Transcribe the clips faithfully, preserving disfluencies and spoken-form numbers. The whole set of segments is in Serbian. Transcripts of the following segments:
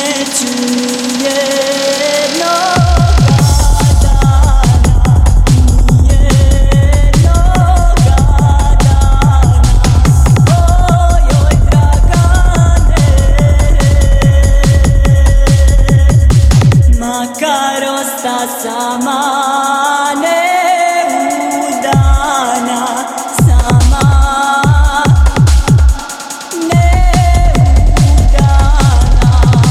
neću nijednoga dana, nijednoga dana. Ojoj Dragane, makar osta sama neudana, sama neudana.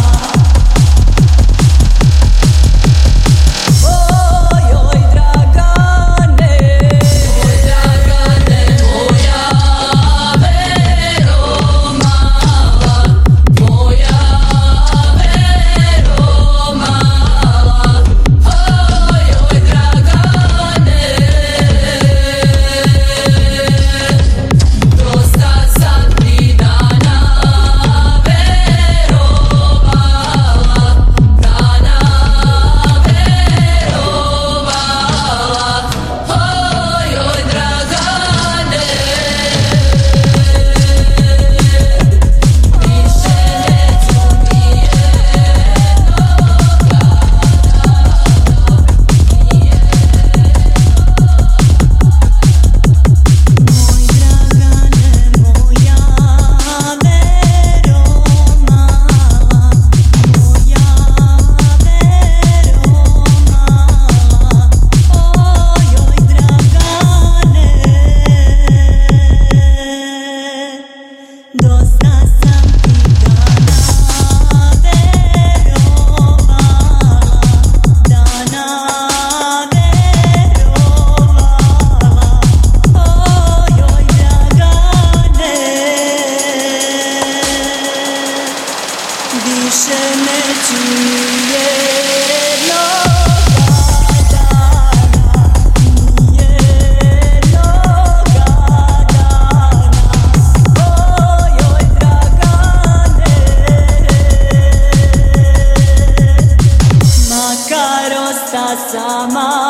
Ojoj Dragane, oj Dragane moja vero mala, moja vero mala. Ojoj Dragane, dosta sam ti dana verovala, dana verovala. Ojoj Dragane, više neću Moj Dragane, moja vero mala, moja vero mala. Ojoj Dragane, dosta sam ti dana verovala, dana verovala. Ojoj Dragane, više neću nijednoga dana, nijednoga dana. Ojoj Dragane, makar osta sama